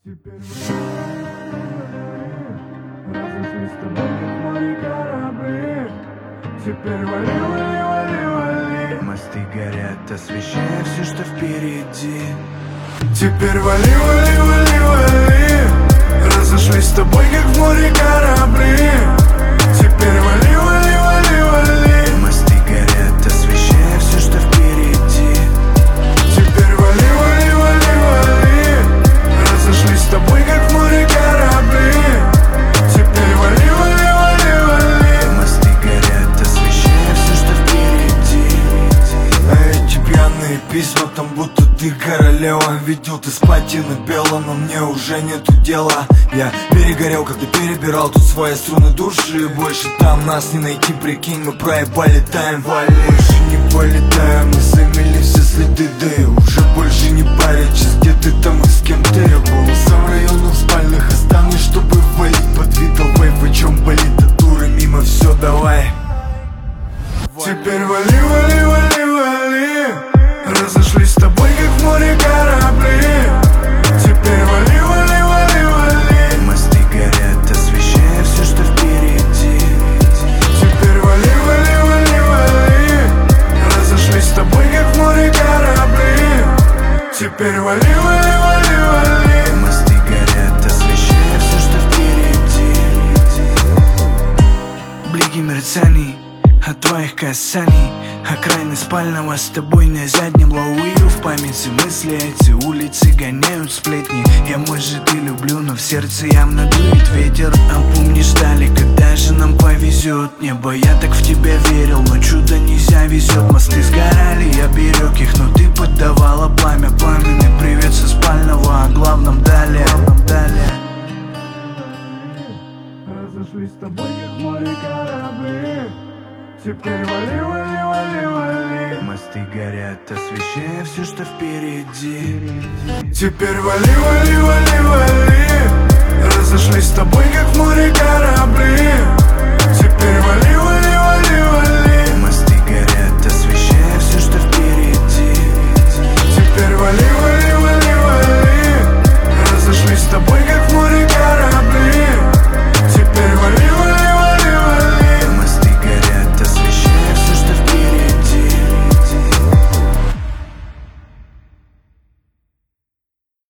Теперь разошлись с тобой, как море корабли. Теперь вали, вали, вали, вали. Мосты горят, освещая все, что впереди. Теперь вали, вали, вали, вали. Разошлись с тобой, как в море корабли. Теперь вали, вали, вали, вали. Мосты горят, освещая все, что впереди. Теперь вали, вали, вали, вали. Разошлись с тобой, как в море корабли. Теперь вали, вали, вали, вали. Мосты горят, освещая все, что впереди. А эти пьяные письма, там будто ты королева. Видел, ты с платины пела, но мне уже нету дела. Я перегорел, когда перебирал тут свои струны души. Больше там нас не найти, прикинь, мы проебали тайм. Больше не полетаем, мы замели все следы. Да и уже больше не парят, сейчас где ты там и с кем ты. Я голосом в районах спальных останусь, чтобы валить под видом вейв. О чем болит от туры, мимо все, давай. Теперь вали, вали, вали, вали. Разошлись с тобой, как в море корабли. Теперь вали, вали, вали, вали. Мосты горят, освещая все, что впереди. Теперь вали, вали, вали, вали. Разошлись с тобой, как в море корабли. Теперь вали, вали, вали, вали. Мосты горят, освещая все, что впереди. Блики мерцаний от твоих касаний, окраины спального с тобой на заднем. Ловлю в памяти мысли, эти улицы гоняют сплетни. Я, может, и люблю, но в сердце явно дует ветер. А помнишь, ждали, когда же нам повезет небо? Я так в тебя верил, но чудо нельзя везет. Мосты сгорали, я берег их, но ты поддавала пламя. Пламенный привет со спального, о главном далее. Разошлись с тобой, как в море корабли. Теперь вали, вали, вали, вали. Мосты горят, освещая все, что впереди. Теперь вали, вали, вали, вали. Разошлись с тобой, как в море корабли. Теперь вали,